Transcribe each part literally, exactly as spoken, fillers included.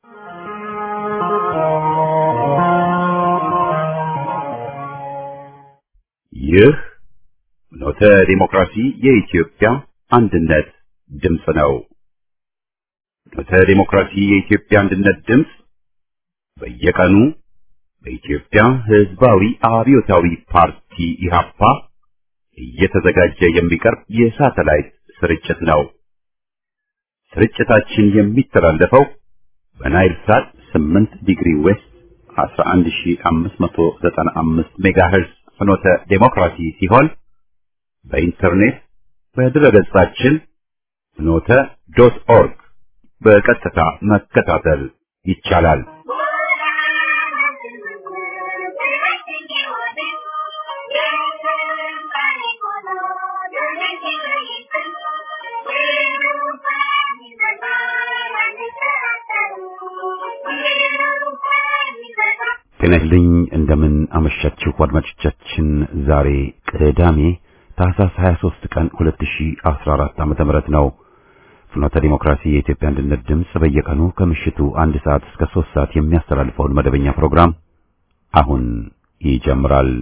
ይህ ፍኖተ ዲሞክራሲ የኢትዮጵያ አንድነት ድምፅ ነው። ፍኖተ ዲሞክራሲ የኢትዮጵያ አንድነት ድምፅ በየቀኑ በኢትዮጵያ ሕዝባዊ አብዮታዊ ፓርቲ ኢህአፓ እየተዘጋጀ የሚቀርብ የሳተላይት ስርጭት ነው። ስርጭታችን የሚተላለፈው በናይል ሳት ስምንት ዲግሪ ዌስት አስራ አንድ ሺህ አምስት መቶ ዘጠና አምስት ሜጋሄርዝ ፍኖተ ዲሞክራሲ ሲሆን በኢንተርኔት በድረገጻችን ፍኖተ ዶት ኦርግ በቀጥታ መከታተል ይቻላል። ጤናይልኝ እንደምን አመሻችሁ አድማጮቻችን። ዛሬ ቅዳሜ ታህሳስ ሃያ ሦስት ቀን ሁለት ሺህ አስራ አራት ዓመተ ምህረት ነው። ፍኖተ ዲሞክራሲ የኢትዮጵያ አንድነት ድምፅ በየቀኑ ከምሽቱ አንድ ሰዓት እስከ ሦስት ሰዓት የሚያስተላልፈውን መደበኛ ፕሮግራም አሁን ይጀምራል።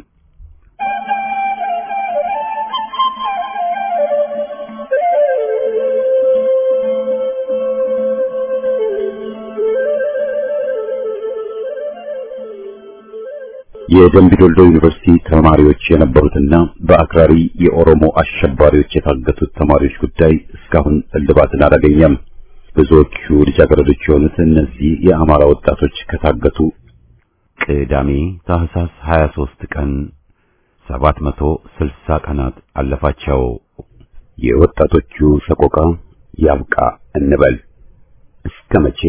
የደምቢ ዶልዶ ዩኒቨርሲቲ ተማሪዎች የነበሩትና በአክራሪ የኦሮሞ አሸባሪዎች የታገቱት ተማሪዎች ጉዳይ እስካሁን እልባትን አላገኘም። ብዙዎቹ ልጃገረዶች የሆኑት እነዚህ የአማራ ወጣቶች ከታገቱ ቅዳሜ ታህሳስ ሃያ ሦስት ቀን ሰባት መቶ ስልሳ ቀናት አለፋቸው። የወጣቶቹ ሰቆቃ ያብቃ እንበል። እስከ መቼ?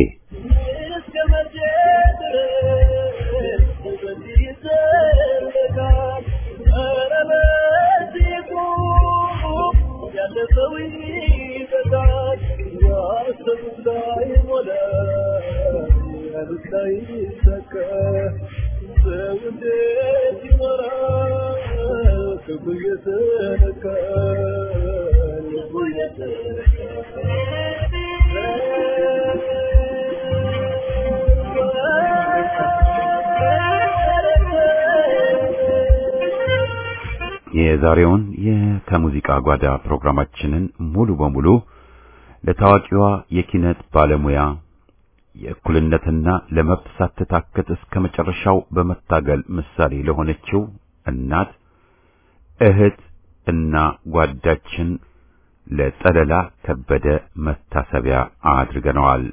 የዛሬውን የከሙዚቃ ጓዳ ፕሮግራማችንን ሙሉ በሙሉ ለታዋቂዋ የኪነት ባለሙያ የእኩልነትና ለመብት ሳትታክት እስከ መጨረሻው በመታገል ምሳሌ ለሆነችው እናት፣ እህት እና ጓዳችን ለጠለላ ከበደ መታሰቢያ አድርገነዋል።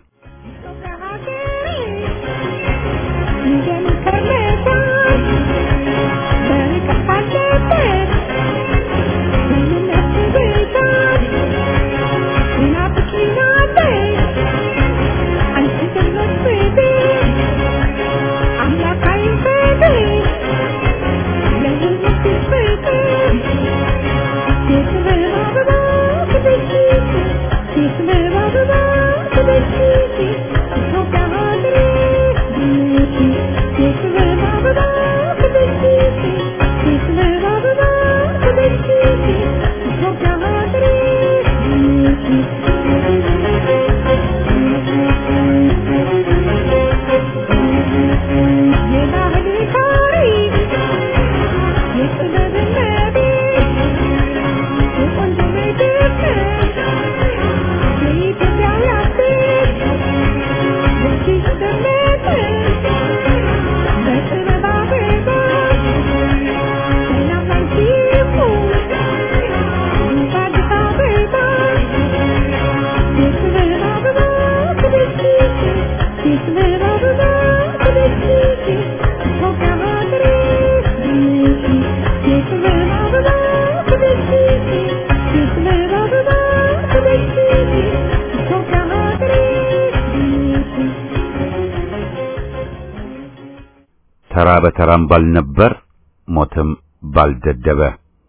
ተራ በተራም ባልነበር ሞትም ባልደደበ።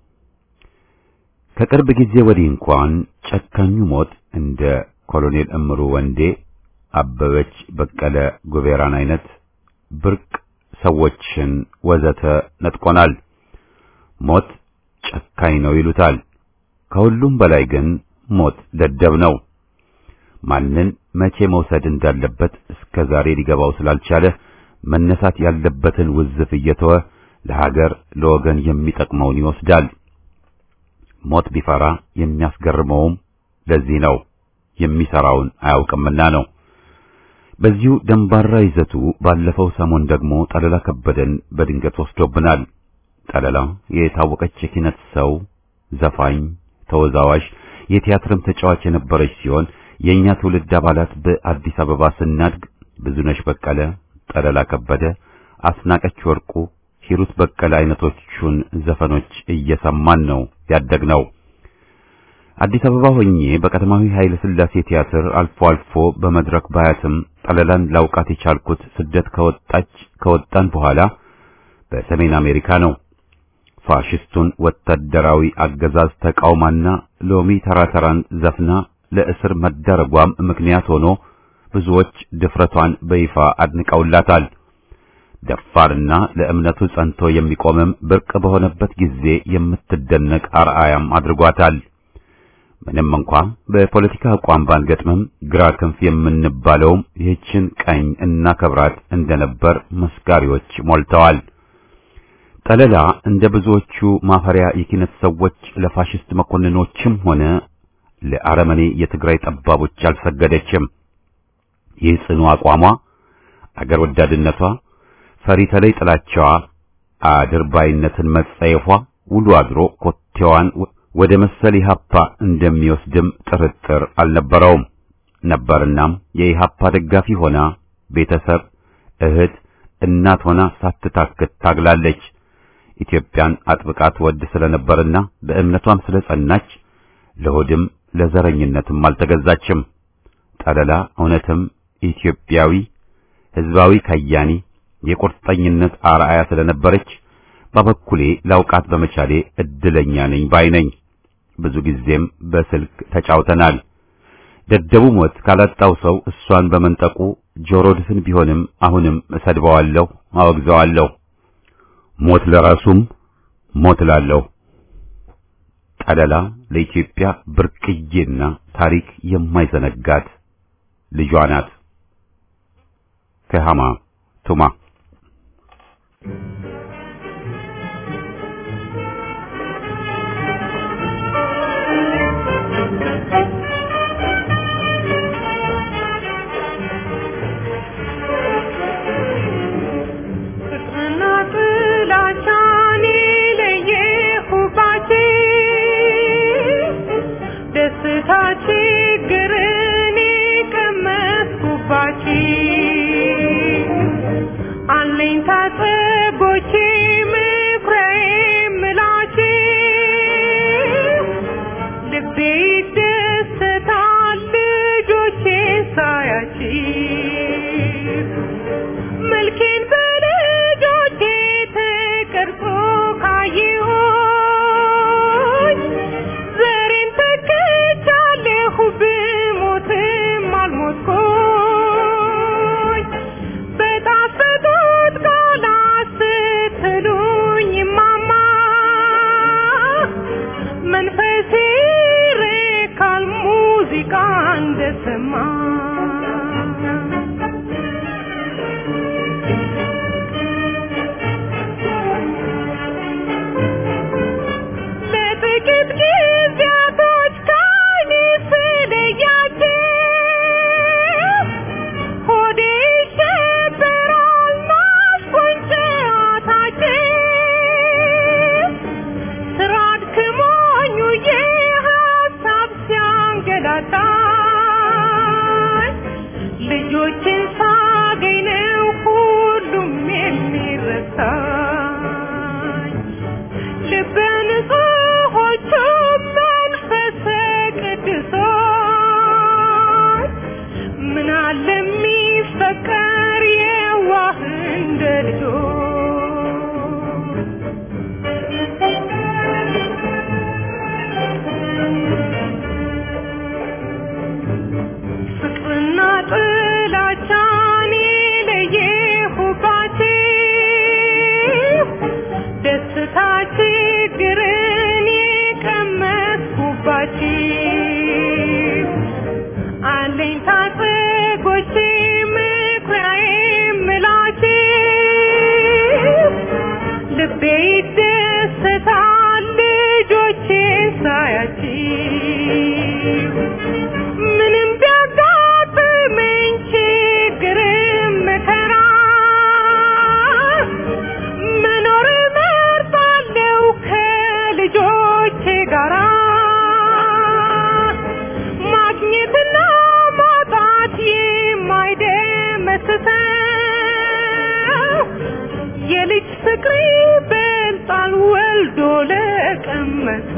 ከቅርብ ጊዜ ወዲህ እንኳን ጨካኙ ሞት እንደ ኮሎኔል እምሩ ወንዴ፣ አበበች በቀለ ጉቤራን አይነት ብርቅ ሰዎችን ወዘተ ነጥቆናል። ሞት ጨካኝ ነው ይሉታል። ከሁሉም በላይ ግን ሞት ደደብ ነው። ማንን መቼ መውሰድ እንዳለበት እስከ እስከዛሬ ሊገባው ስላልቻለ መነሳት ያለበትን ውዝፍ እየተወ ለሀገር ለወገን የሚጠቅመውን ይወስዳል። ሞት ቢፈራ የሚያስገርመውም ለዚህ ነው፣ የሚሰራውን አያውቅምና ነው። በዚሁ ደንባራ ይዘቱ ባለፈው ሰሞን ደግሞ ጠለላ ከበደን በድንገት ወስዶብናል። ጠለላ የታወቀች የኪነት ሰው፣ ዘፋኝ፣ ተወዛዋዥ፣ የቲያትርም ተጫዋች የነበረች ሲሆን የኛ ትውልድ አባላት በአዲስ አበባ ስናድግ ብዙነሽ በቀለ፣ ጠለላ ከበደ፣ አስናቀች ወርቁ፣ ሂሩት በቀለ አይነቶቹን ዘፈኖች እየሰማን ነው ያደግነው። አዲስ አበባ ሆኜ በቀዳማዊ ኃይለ ሥላሴ ቲያትር አልፎ አልፎ በመድረክ ባያትም ጠለላን ላውቃት የቻልኩት ስደት ከወጣች ከወጣን በኋላ በሰሜን አሜሪካ ነው። ፋሽስቱን ወታደራዊ አገዛዝ ተቃውማና ሎሚ ተራተራን ዘፍና ለእስር መደረጓም ምክንያት ሆኖ ብዙዎች ድፍረቷን በይፋ አድንቀውላታል። ደፋርና ለእምነቱ ጸንቶ የሚቆምም ብርቅ በሆነበት ጊዜ የምትደነቅ አርአያም አድርጓታል። ምንም እንኳን በፖለቲካ አቋም ባንገጥምም ግራ ክንፍ የምንባለውም ይህችን ቀኝ እናከብራት እንደነበር መስጋሪዎች ሞልተዋል። ጠለላ እንደ ብዙዎቹ ማፈሪያ የኪነት ሰዎች ለፋሽስት መኮንኖችም ሆነ ለአረመኔ የትግራይ ጠባቦች አልሰገደችም። ይህ ጽኑ አቋሟ፣ አገር ወዳድነቷ፣ ፈሪ ተለይ ጥላቻዋ፣ አድርባይነትን መጸየፏ ውሎ አድሮ ኮቴዋን ወደ መሰል ኢህአፓ እንደሚወስድም ጥርጥር አልነበረውም ነበርናም የኢህአፓ ደጋፊ ሆና ቤተሰብ፣ እህት፣ እናት ሆና ሳትታክት ታግላለች። ኢትዮጵያን አጥብቃ ትወድ ስለነበርና በእምነቷም ስለጸናች ለሆድም ለዘረኝነትም አልተገዛችም። ጠለላ እውነትም ኢትዮጵያዊ ህዝባዊ ከያኒ የቁርጠኝነት አርአያ ስለነበረች በበኩሌ ላውቃት በመቻሌ እድለኛ ነኝ ባይነኝ። ብዙ ጊዜም በስልክ ተጫውተናል። ደደቡ ሞት ካላጣው ሰው እሷን በመንጠቁ ጆሮ ድፍን ቢሆንም አሁንም እሰድበዋለሁ፣ አወግዘዋለሁ። ሞት ለራሱም ሞት ላለው። ጠለላ ለኢትዮጵያ ብርቅዬና ታሪክ የማይዘነጋት ልጇ ናት። ከሃማ ቱማ Alenta se gochi me የሚያስደስተው የልጅ ፍቅር ይበልጣል ወልዶ ለቀመሰ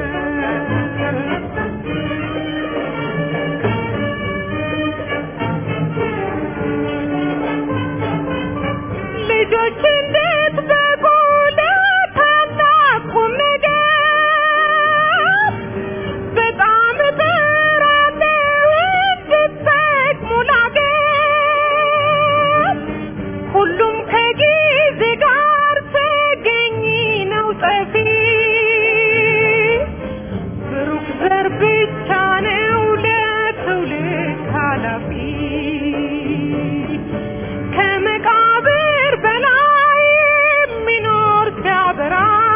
ልጆች እንዴት በጎለታና ቁም ነገር በጣም ተራደው እንድትጠቅሙ ላገር ሁሉም ከጊዜ ጋር ተገኝ ነው ጠፊ ብሩክ ዘር ብቻ ነው ለትውልድ ኃላፊ ከመቃብር በላይ የሚኖር ሲያበራ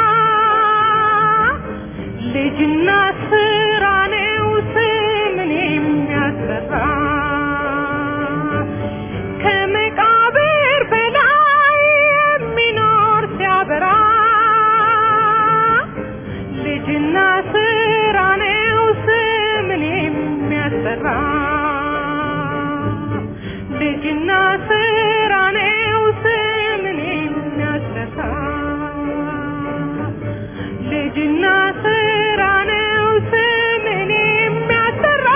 ልጅና ስራ ነው ስምን የሚያሰራ ከመቃብር በላይ የሚኖር ሲያበራ ልጅና ስራ ነው ስምን የሚያሰራ ልጅና ስራ ነው ስምን የሚያሰራ ልጅና ስራ ነው ስምን የሚያሰራ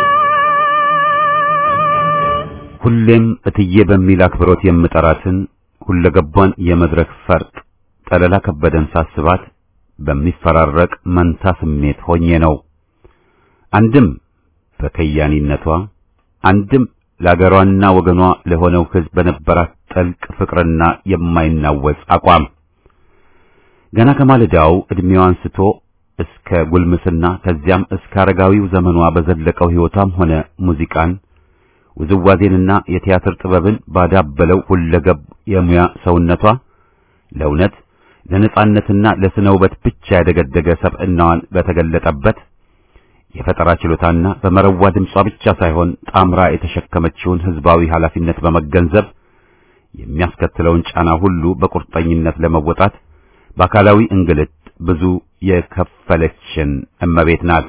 ሁሌም እትዬ በሚል አክብሮት የምጠራትን ሁለገቧን የመድረክ ፈርጥ ጠለላ ከበደን ሳስባት በሚፈራረቅ መንታ ስሜት ሆኜ ነው። አንድም በከያኒነቷ አንድም ለአገሯና ወገኗ ለሆነው ሕዝብ በነበራት ጥልቅ ፍቅርና የማይናወጽ አቋም ገና ከማለዳው እድሜዋ አንስቶ እስከ ጉልምስና ከዚያም እስከ አረጋዊው ዘመኗ በዘለቀው ሕይወቷም ሆነ ሙዚቃን ውዝዋዜንና የቲያትር ጥበብን ባዳበለው ሁለገብ የሙያ ሰውነቷ ለእውነት ለነጻነትና ለስነ ውበት ብቻ ያደገደገ ሰብዕናዋን በተገለጠበት የፈጠራ ችሎታና በመረዋ ድምጿ ብቻ ሳይሆን ጣምራ የተሸከመችውን ሕዝባዊ ኃላፊነት በመገንዘብ የሚያስከትለውን ጫና ሁሉ በቁርጠኝነት ለመወጣት በአካላዊ እንግልት ብዙ የከፈለችን እመቤት ናት።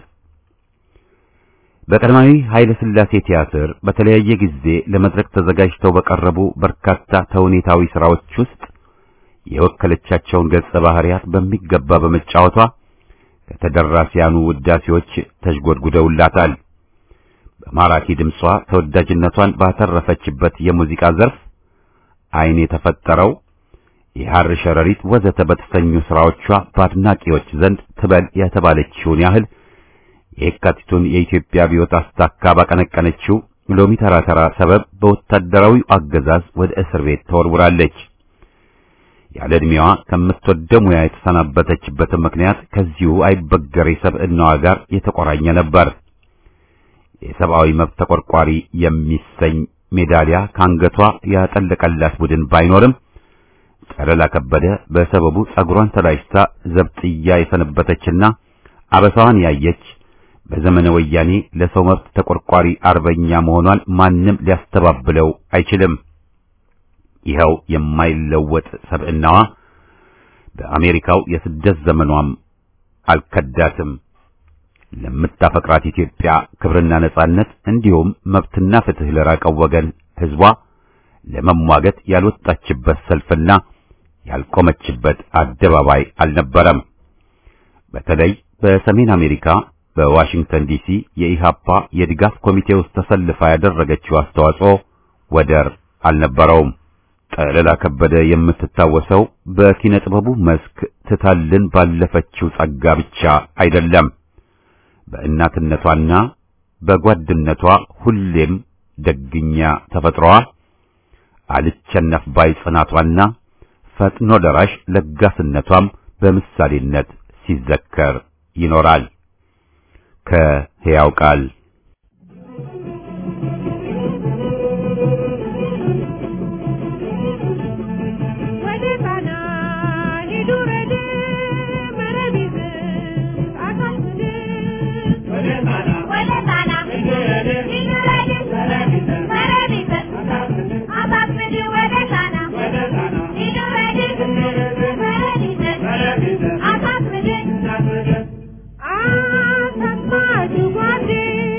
በቀዳማዊ ኃይለ ሥላሴ ቲያትር በተለያየ ጊዜ ለመድረክ ተዘጋጅተው በቀረቡ በርካታ ተውኔታዊ ሥራዎች ውስጥ የወከለቻቸውን ገጸ ባህሪያት በሚገባ በመጫወቷ ከተደራሲያኑ ውዳሴዎች ተሽጎድጉደውላታል። በማራኪ ድምጿ ተወዳጅነቷን ባተረፈችበት የሙዚቃ ዘርፍ ዓይን የተፈጠረው የሐር ሸረሪት ወዘተ በተሰኙ ሥራዎቿ በአድናቂዎች ዘንድ ትበል የተባለችውን ያህል የካቲቱን የኢትዮጵያ አብዮት አስታካ ባቀነቀነችው ሎሚ ተራ ተራ ሰበብ በወታደራዊ አገዛዝ ወደ እስር ቤት ተወርውራለች። ያለ ዕድሜዋ ከምትወደው ሙያ የተሰናበተችበት ምክንያት ከዚሁ አይበገሬ ሰብዕናዋ ጋር የተቆራኘ ነበር። የሰብአዊ መብት ተቆርቋሪ የሚሰኝ ሜዳሊያ ካንገቷ ያጠለቀላት ቡድን ባይኖርም ጠለላ ከበደ በሰበቡ ጸጉሯን ተላጭታ ዘብጥያ የሰነበተችና አበሳዋን ያየች በዘመነ ወያኔ ለሰው መብት ተቆርቋሪ አርበኛ መሆኗን ማንም ሊያስተባብለው አይችልም። ይኸው የማይለወጥ ሰብዕናዋ በአሜሪካው የስደት ዘመኗም አልከዳትም። ለምታፈቅራት ኢትዮጵያ ክብርና ነጻነት እንዲሁም መብትና ፍትህ ለራቀው ወገን ሕዝቧ ለመሟገት ያልወጣችበት ሰልፍና ያልቆመችበት አደባባይ አልነበረም። በተለይ በሰሜን አሜሪካ በዋሽንግተን ዲሲ የኢሃፓ የድጋፍ ኮሚቴ ውስጥ ተሰልፋ ያደረገችው አስተዋጽኦ ወደር አልነበረውም። ጠለላ ከበደ የምትታወሰው በኪነ ጥበቡ መስክ ትታልን ባለፈችው ጸጋ ብቻ አይደለም። በእናትነቷና በጓድነቷ ሁሌም ደግኛ ተፈጥሮዋ አልቸነፍ ባይ ጽናቷና ፈጥኖ ደራሽ ለጋስነቷም በምሳሌነት ሲዘከር ይኖራል። ከሕያው ቃል Ah, that's my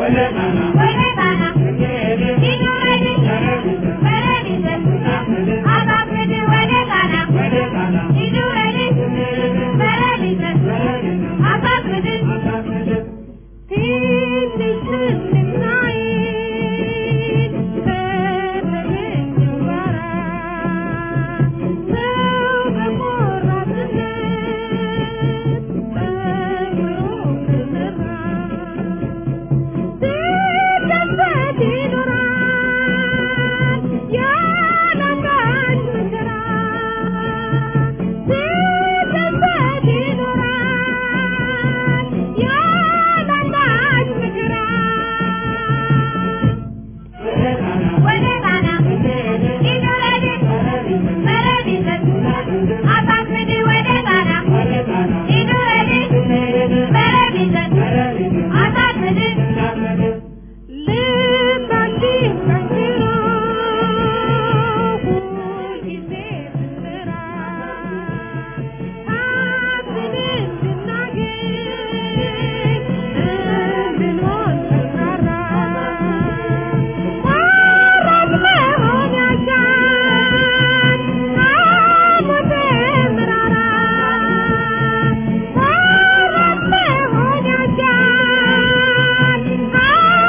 Ah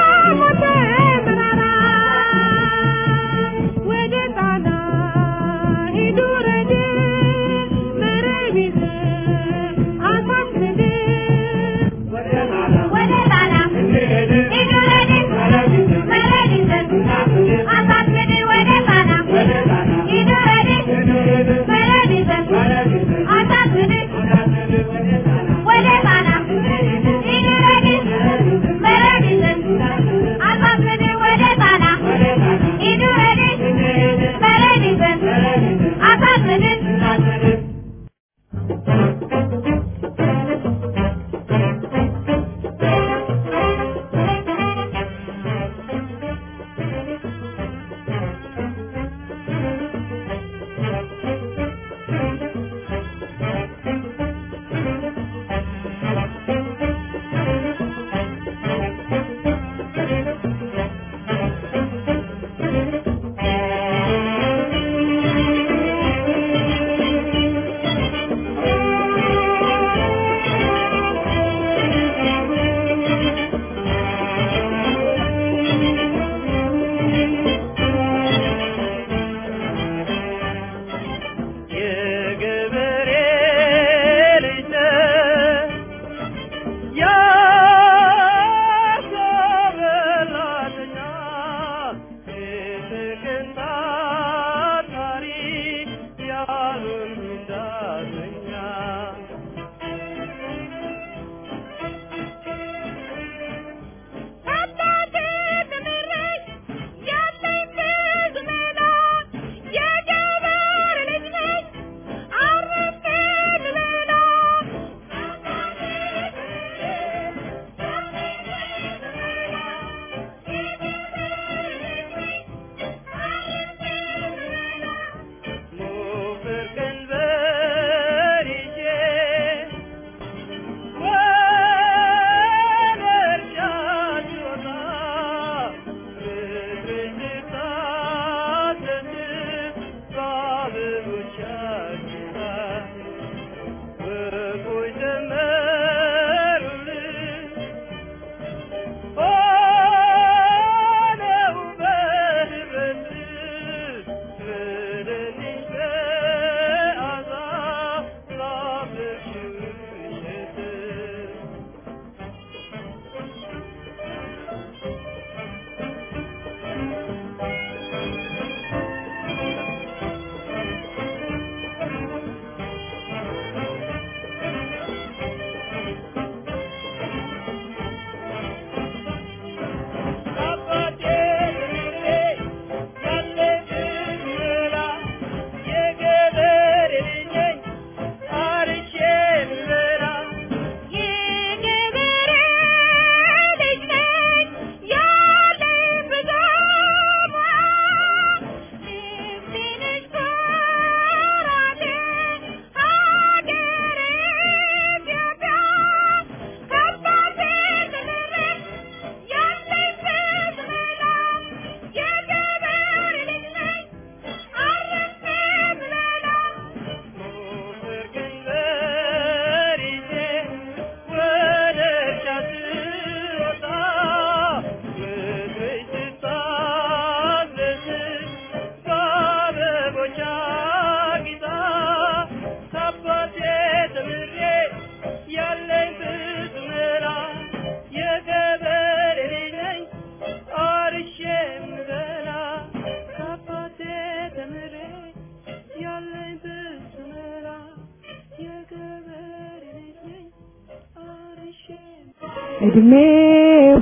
እድሜው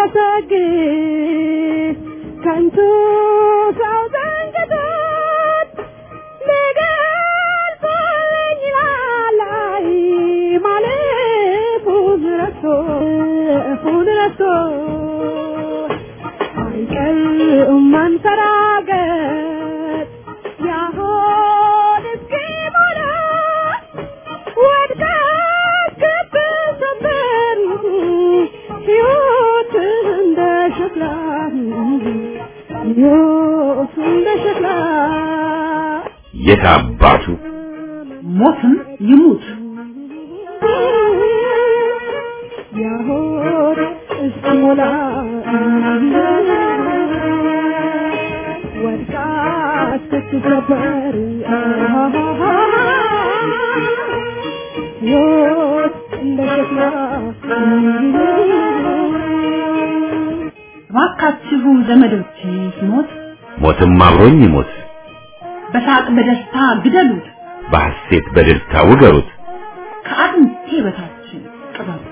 ሲገሰግስ ከንቱ ሰው ዘንግቶት ሊገልጸኝ ላላይ ማለፉን ረስቶ እፉን ረስቶ አይቀርም መንፈራገጥ ያሆን እስኪሞላ ወድቃ ከብሰበር ሕይወት እንደ ሸክላ ሕይወት እንደ ሸክላ የታባቱ ሞትም ይሙት ያሆን እስኪሞላ ወድቃ ስትሰበር ሕይወት እንደ ሸክላ እባካችሁ ዘመዶቼ ሲሞት ሞትም አብሮኝ ይሞት በሳቅ በደስታ ግደሉት በሐሴት በደስታ ውገሩት ከአጥንቴ በታች ቅበሩት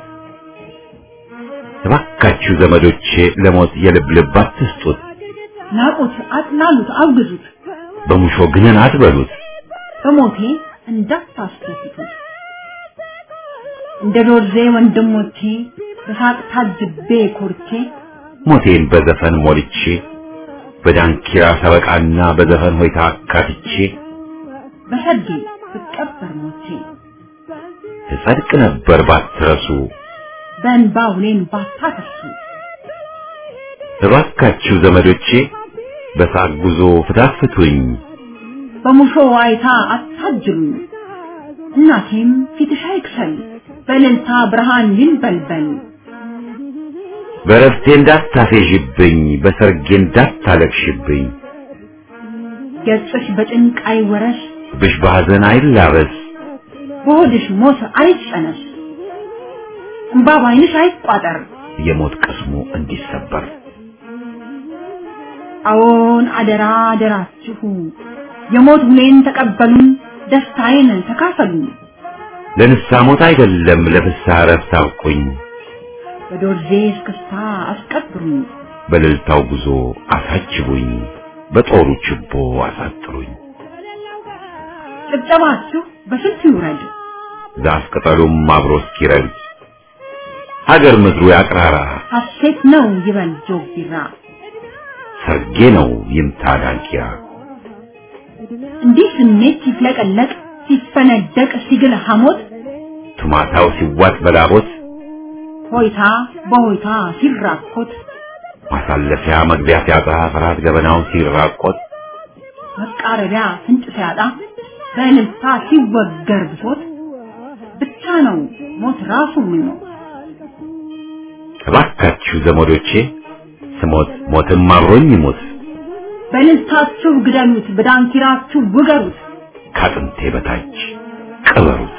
እባካችሁ ዘመዶቼ ለሞት የልብ ልብ አትስጡት ናቁት አጥላሉት አውግዙት በሙሾ ግነን አትበሉት በሞቴ እንዳታስደስቱት እንደ ዶርዜ ወንድሞቼ በሳቅ ታጅቤ ኮርቼ ሞቴን በዘፈን ሞልቼ በዳንኪራ ሰበቃና በዘፈን ሆይታ አካትቼ በሰዴ ብቀበር ሞቼ ትጸድቅ ነበር ባትረሱ በእንባ ሁሌን ባታፈሱ እባካችሁ ዘመዶቼ በሳቅ ጉዞ ፍታፍቱኝ በሙሾ ዋይታ አታጅሉኝ እናቴም ፊትሽ አይክሰል በእልልታ ብርሃን ይንበልበል በረፍቴ እንዳታፌዥብኝ በሰርጌ እንዳታለቅሽብኝ ገጽሽ በጭንቅ አይወረስ ብሽ በሐዘን አይላበስ በሆድሽ ሞት አይጨነስ እንባ ባይንሽ አይቋጠር የሞት ቅስሙ እንዲሰበር አዎን አደራ አደራችሁ የሞት ሁሌን ተቀበሉን ደስታዬን ተካፈሉን ለንስሐ ሞት አይደለም ለፍስሐ ዕረፍት አብቁኝ በዶርዜ እስክስታ አስቀብሩኝ በእልልታው ጉዞ አሳጅቡኝ በጦሩ ችቦ አሳጥሩኝ ጭብጨባችሁ በስንት ይውረድ ዛፍ ቅጠሉም አብሮ እስኪረግድ ሀገር ምድሩ ያቅራራ ሐሴት ነው ይበል ጆግ ቢራ ሰርጌ ነው ይምታ ዳንኪራ እንዲህ ስሜት ሲፍለቀለቅ ሲፈነደቅ ሲግል ሐሞት ቱማታው ሲዋጥ በላቦት ሆይታ በሆይታ ሲራኮት ማሳለፊያ መግቢያ ሲያጣ ፍርሃት ገበናው ሲራቆት መቃረቢያ ፍንጭ ሲያጣ በእልልታ ሲወገር ብሶት ብቻ ነው ሞት ራሱ ነው እባካችሁ ዘመዶቼ ስሞት ሞትም አብሮኝ ይሞት በእልልታችሁ ግደሉት በዳንኪራችሁ ውገሩት ከአጥንቴ በታች ቅበሩት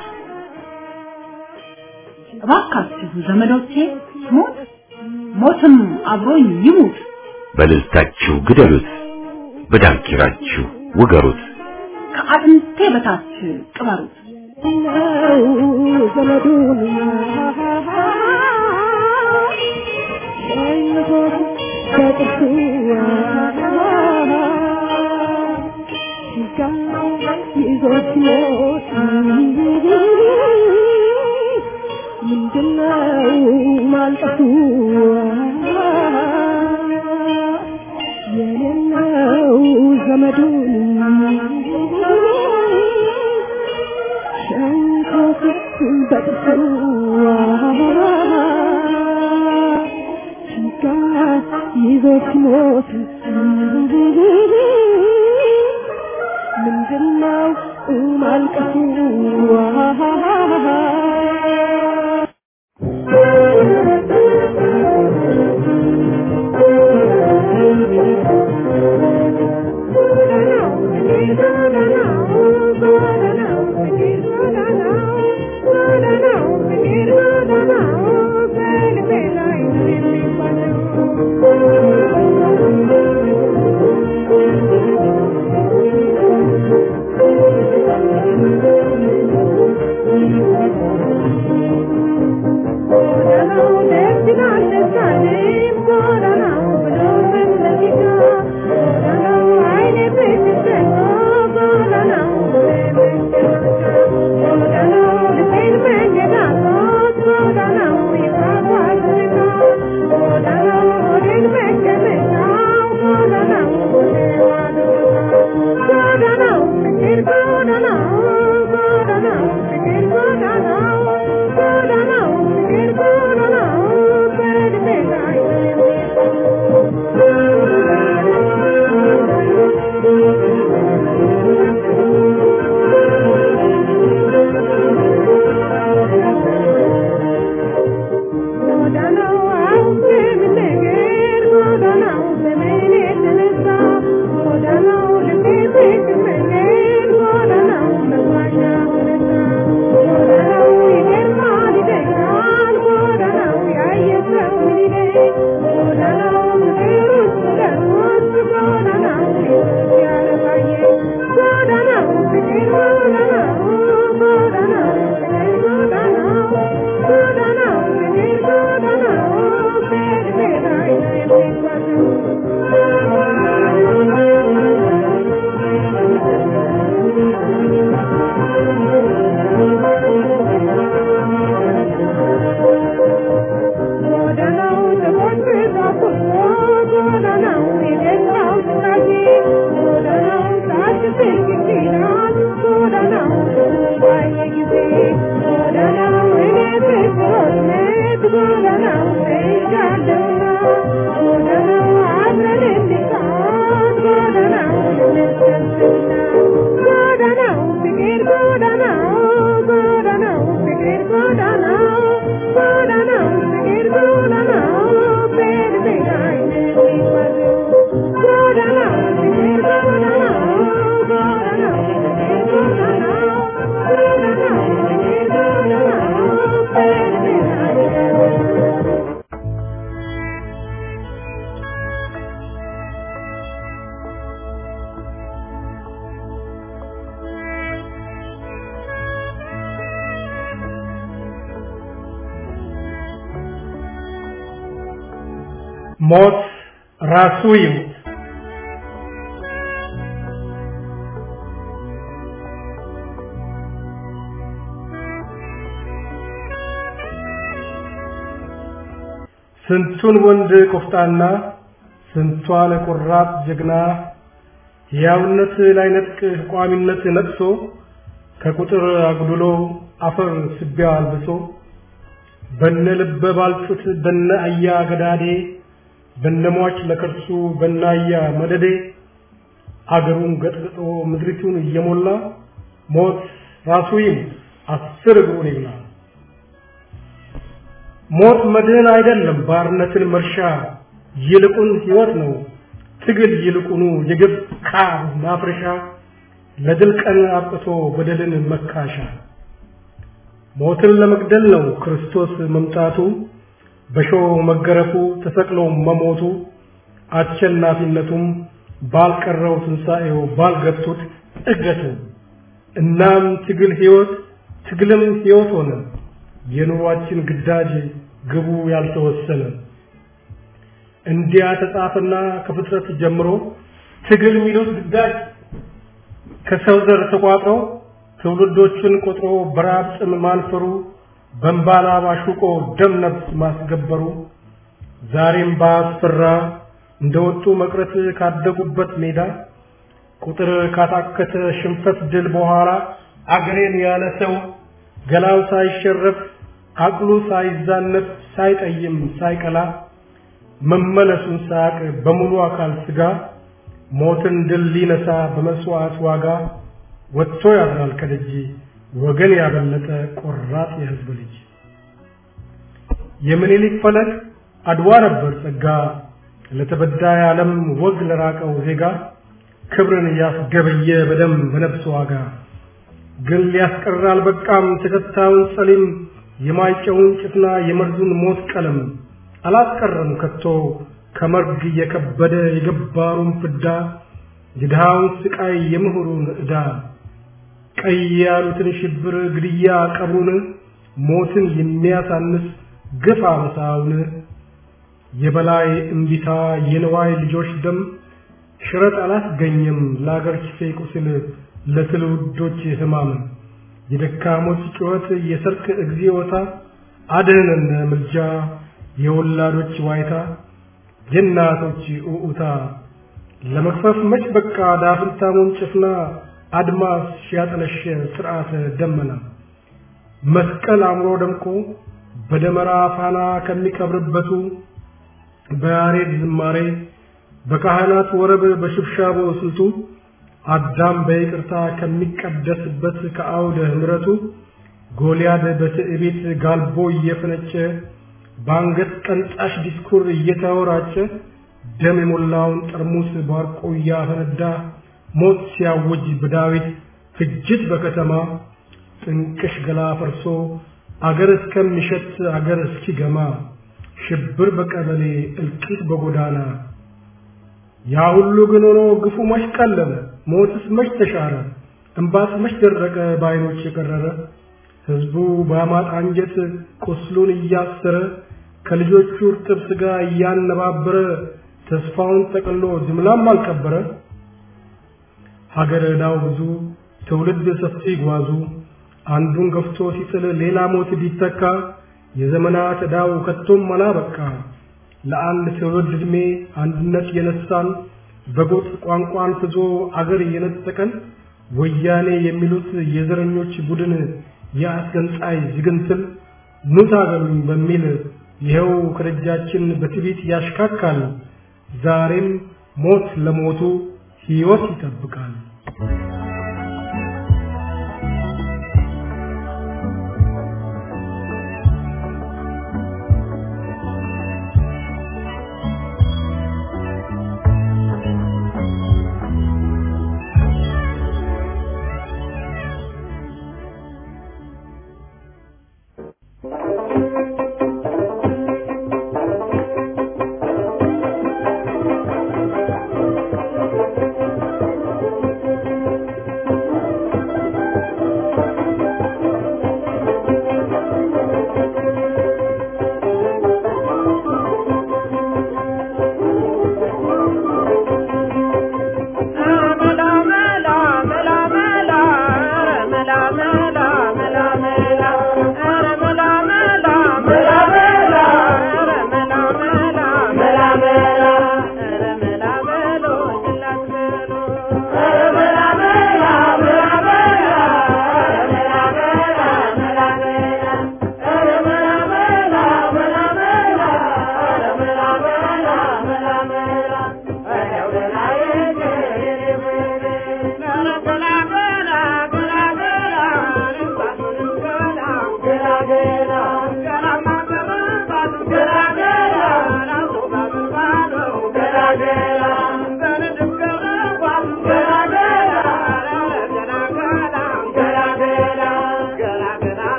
እባካችሁ ዘመዶቼ ሞት ሞትም አብሮኝ ይሙት በእልልታችሁ ግደሉት በዳንኪራችሁ ውገሩት ከአጥንቴ በታች ቅበሩት ዘመዱን በጥርሱ ይዞት ሞት ምንድነው ማልቀሱ የኔነው ዘመዱን ሸንኮት በጥርሱ ይዞት ሞት ምንድነው ማልቀሱ ሞት ራሱ ይሙት። ስንቱን ወንድ ቆፍጣና ስንቷን ቆራጥ ጀግና ያውነት ላይ ነጥቅ ቋሚነት ነጥሶ ከቁጥር አጉድሎ አፈር ስቢያ አልብሶ በነ ልበ ባልጩት በነ አያ ገዳዴ በነሟች ለከርሱ በናያ መደዴ አገሩን ገጥግጦ ምድሪቱን እየሞላ ሞት ራሱ ይሙት አስር እግሩን ይብላ። ሞት መድህን አይደለም ባርነትን መርሻ ይልቁን ሕይወት ነው ትግል ይልቁኑ የግብ ካብ ማፍረሻ ለድል ቀን አጥቶ በደልን መካሻ። ሞትን ለመግደል ነው ክርስቶስ መምጣቱ በሾህ መገረፉ ተሰቅሎ መሞቱ አሸናፊነቱም ባልቀረው ትንሣኤው ባልገቱት እገቱ። እናም ትግል ሕይወት ትግልም ሕይወት ሆነ የኑሯችን ግዳጅ ግቡ ያልተወሰነ። እንዲያ ተጻፈና ከፍጥረት ጀምሮ ትግል ሚሉት ግዳጅ ከሰው ዘር ተቋጥሮ ትውልዶችን ቆጥሮ በራብ ጽም ማንፈሩ በእንባላ ባሹቆ ደም ነፍስ ማስገበሩ ዛሬም ባስፈራ እንደወጡ መቅረት ካደጉበት ሜዳ ቁጥር ካታከተ ሽንፈት ድል በኋላ አገሬን ያለ ሰው ገላው ሳይሸረፍ አቅሉ ሳይዛነፍ ሳይጠይም ሳይቀላ መመለሱን ሳቅ በሙሉ አካል ስጋ ሞትን ድል ሊነሳ በመስዋዕት ዋጋ ወጥቶ ያድራል ከደጅ ወገን ያበለጠ ቆራጥ የሕዝብ ልጅ። የምኒልክ ፈለግ አድዋ ነበር ጸጋ ለተበዳይ ዓለም ወግ ለራቀው ዜጋ ክብርን ያስገበየ በደም በነፍስ ዋጋ። ግን ሊያስቀር አልበቃም ተከታዩን ጸሊም የማይጨውን ጭፍና የመርዙን ሞት ቀለም አላስቀረም ከቶ ከመርግ የከበደ የገባሩን ፍዳ የድሃውን ስቃይ የምሁሩን ዕዳ ቀይ ያሉትን ሽብር ግድያ ቀብሩን ሞትን የሚያሳንስ ግፍ አመሳውን የበላይ እምቢታ የነዋይ ልጆች ደም ሽረት አላስገኘም ለአገር ኪሴ ቁስል ለትውልዶች ህማም የደካሞች ጩኸት የሰርክ እግዚኦታ አድነን ምልጃ የወላዶች ዋይታ የእናቶች ኡኡታ ለመክፈፍ መች በቃ ዳፍንታሙን ጭፍና አድማስ ሲያጠለሽ ስርዓተ ደመና መስቀል አምሮ ደምቆ በደመራ ፋና ከሚቀብርበቱ በያሬድ ዝማሬ በካህናት ወረብ በሽብሻቦ ስልቱ አዳም በይቅርታ ከሚቀደስበት ከአውደ ምሕረቱ ጎልያድ በትዕቢት ጋልቦ እየፈነጨ ባንገት ቀንጣሽ ዲስኩር እየተወራጨ ደም የሞላውን ጠርሙስ ባርቆ እያፈነዳ ሞት ሲያውጅ በዳዊት ፍጅት በከተማ ጥንቅሽ ገላ ፈርሶ አገር እስከሚሸት አገር እስኪገማ ሽብር በቀበሌ እልቂት በጎዳና ያ ሁሉ ግን ሆኖ ግፉ መች ቀለለ ሞትስ መች ተሻረ እንባስ መች ደረቀ ባይኖች የቀረረ ሕዝቡ በአማጥ አንጀት ቁስሉን እያሰረ ከልጆቹ እርጥብ ሥጋ እያነባበረ ተስፋውን ጠቅሎ ጅምላም አልቀበረ ሀገር ዕዳው ብዙ ትውልድ ሰፊ ጓዙ አንዱን ገፍቶ ሲጥል ሌላ ሞት ቢተካ የዘመናት ዕዳው ከቶም አላበቃ ለአንድ ትውልድ ዕድሜ አንድነት የነሳን በጎጥ ቋንቋን ፍዞ አገር የነጠቀን ወያኔ የሚሉት የዘረኞች ቡድን ያስገንጣይ ዝግንትል ኑታገሉኝ በሚል ይሄው ከደጃችን በትቢት ያሽካካል ዛሬም ሞት ለሞቱ ሕይወት ይጠብቃል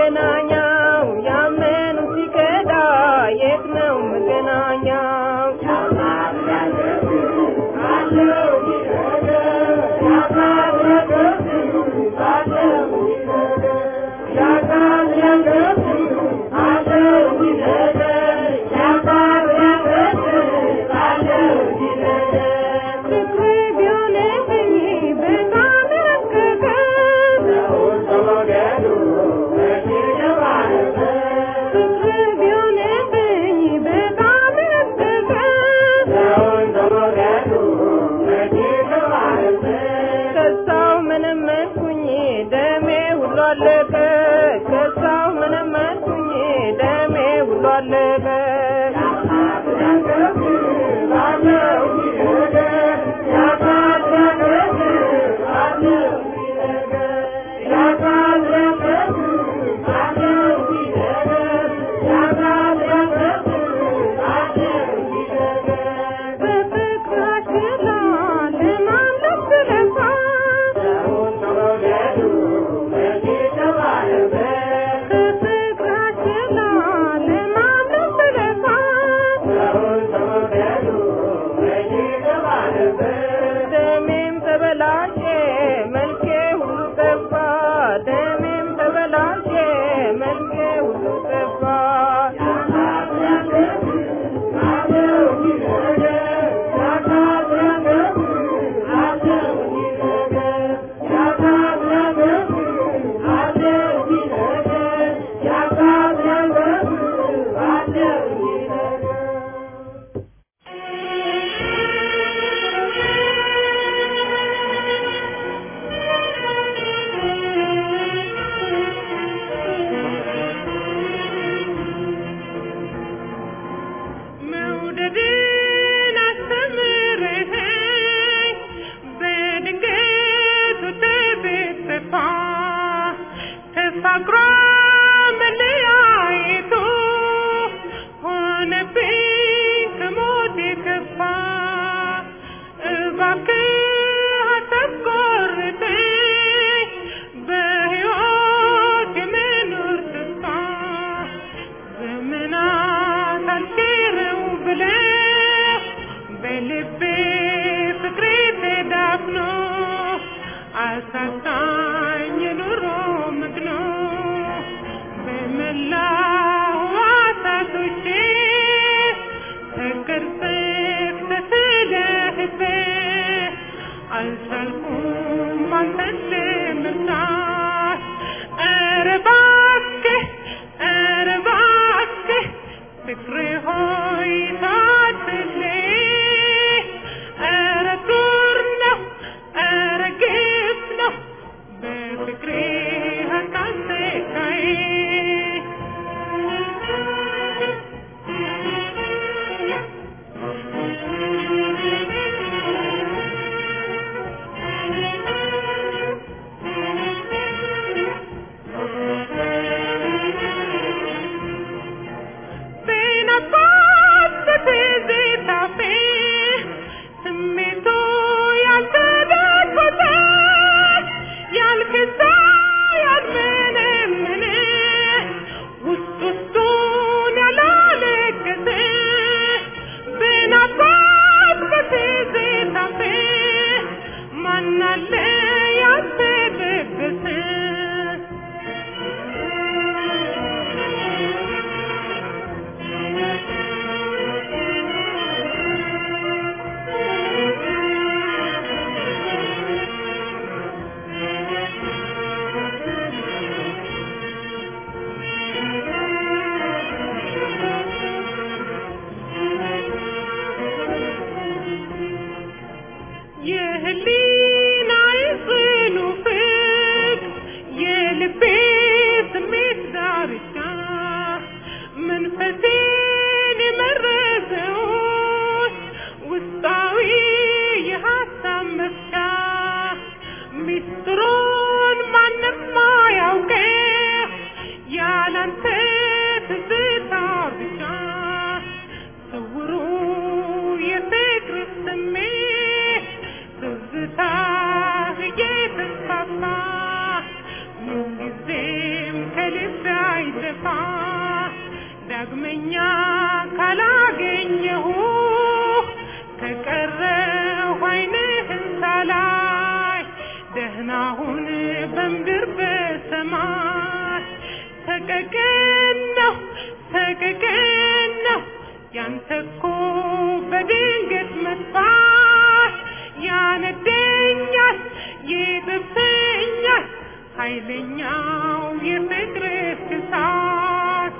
መገናኛው ያመኑ ሲከዳ የት ነው መገናኛው አለው ይረገ ያካለገ አለው ይረገ ያካለገ አለው ይረገ ያካለገ አለው ይረገ ትክቢዮነኝ በጣም ረከከ ተወገዱ በሽገባረበ ትክቢዮነኝ በጣም ረከከ ተወገዱ በሽገባረበ ከሳው ምንም መልኩኝ ደሜ ሁሉ አለቀ ከሳው ምንም መልኩኝ ደሜ ሁሉ አለቀ አለው ይረገ ያካለገ አለው ይረገ ያካለገ አለው ይረገ ያካለገ አለው ይረገ በፍቅራችን ለማምለክ ስለፋ ተወገዱ በሽገባረበ በፍቅራችን ለማምለክ ስለፋ ተወገዱ በሽገባረበ ደሜም ተበላሸ መልኬ ሁሉ ጠፋ ደሜም ተበላሸ መልኬ ሁሉ ጠፋ አለው ይረገ ያካለገ አለው ይረገ ያካለገ አለው ይረገ ያካለገ አለው ይረገ መውደድን አስተምረኸኝ በድንገቱ ተበጠፋ ተፋቅሮ መለያየቱ ሆነብኝ ከሞት የከፋ እባክህ አታስቆርጠኝ በሕይወት የመኖር ተስፋ ዘመናት አልሽረው ብለህ በልቤ ፍቅሬ ተዳፍኖ አሳጣኝ የኑሮ መግኖ በመላው ሕዋሳቶቼ ተቀርጸህ ተስለህብህ አልቻልኩም አንተን ለመርሳት ኧረ እባክህ ኧረ እባክህ ፍቅሬ ሆይ ታድለኝ ኧረ ዱር ነው ኧረ ግፍ ነው በፍቅሬ አታሰቃየኝ በናፍቆት በትዝታፌ ስሜቱ ያልተዳፈተ ያልከሳ ያልመነመነ ውስጥ ውስጡን ያላለቀሰ በናፍቆት በትዝታፌ ማን አለ ያልተደበሰ ዳግመኛ ካላገኘሁ ከቀረሁ ዓይንህን ሳላይ ደህናሁን በምድር በሰማይ ሰቀቀነሁ ሰቀቀነሁ ያንተኮ በድንገት መጥፋት ያነደኛል ይጥሰኛል ኃይለኛው የፍቅርህ እሳት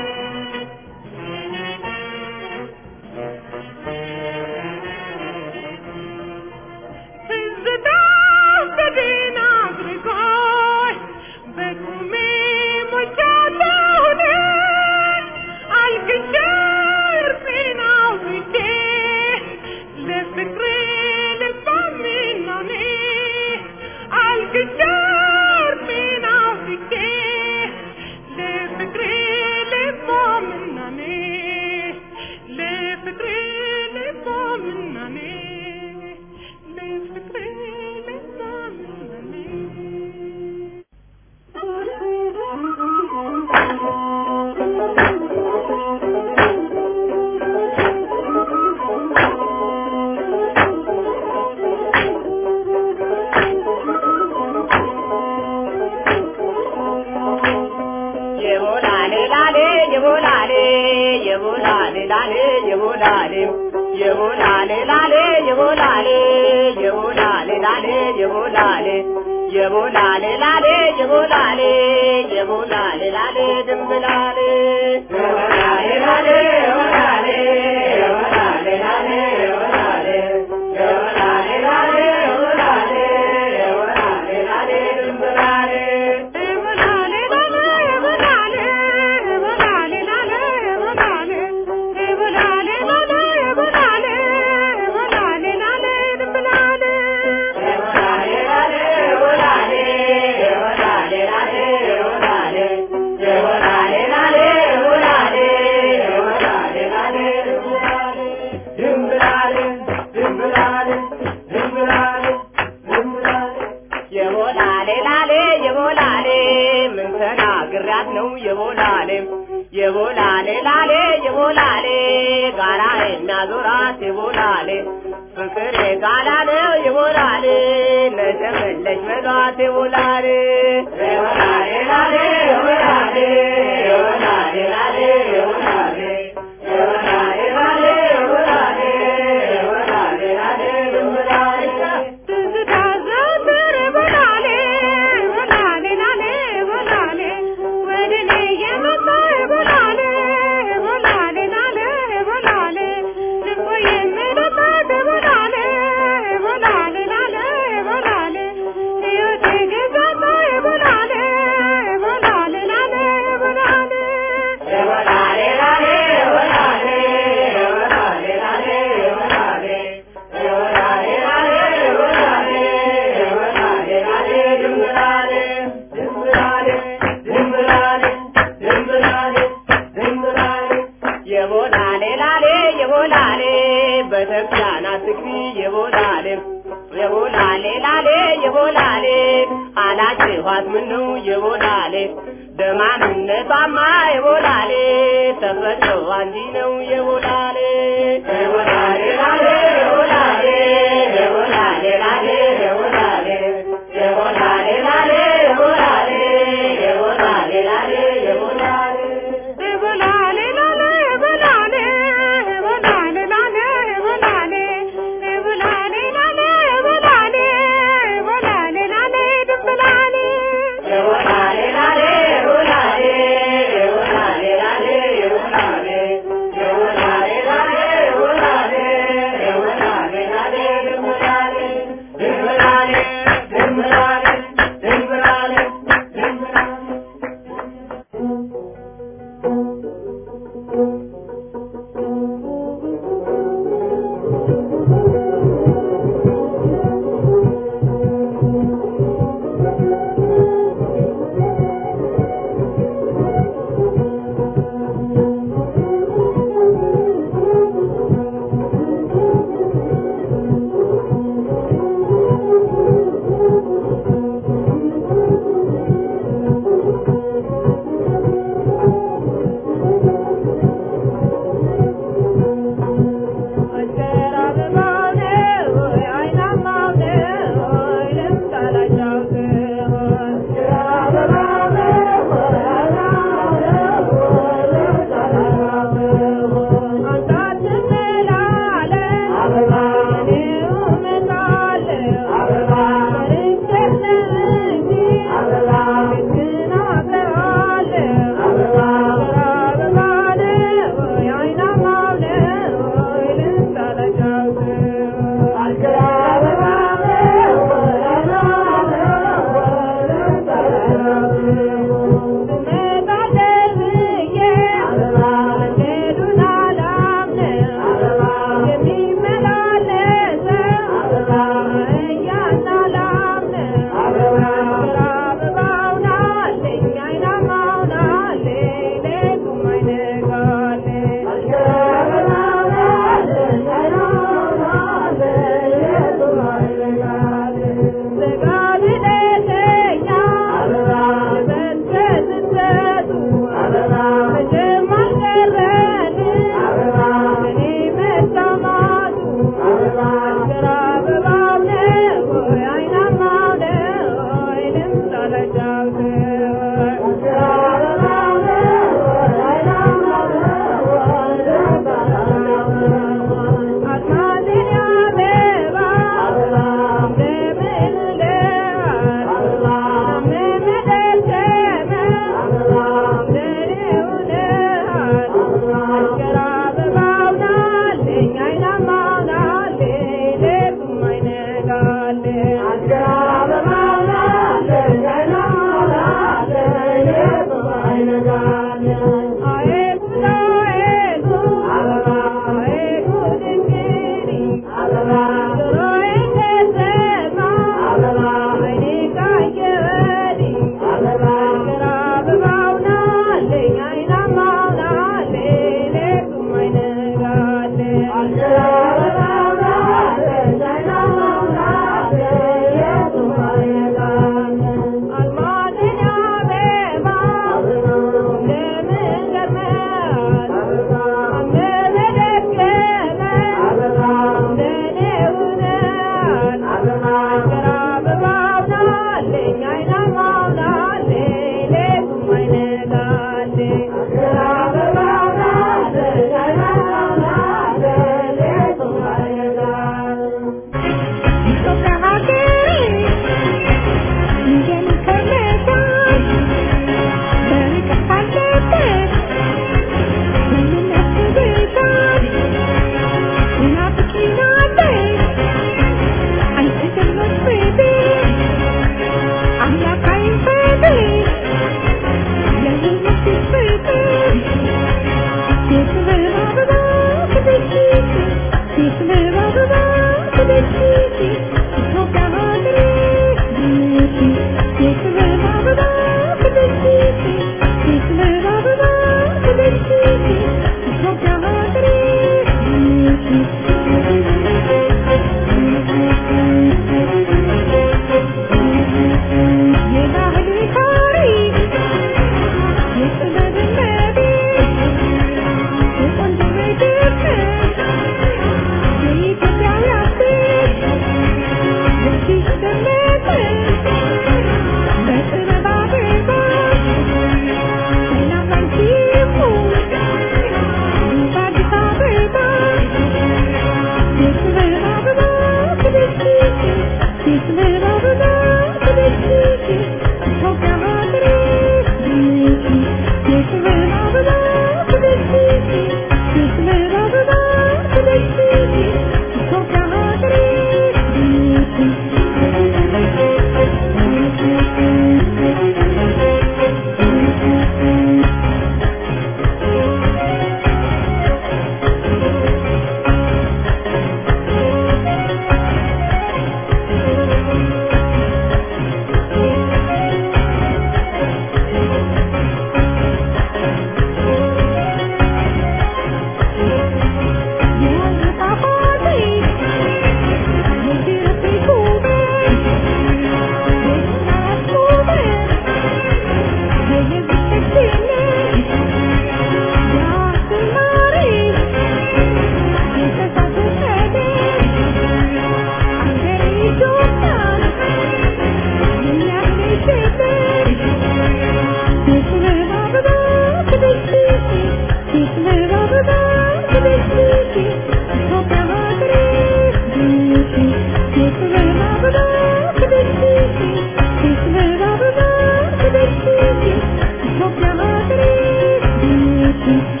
Thank you.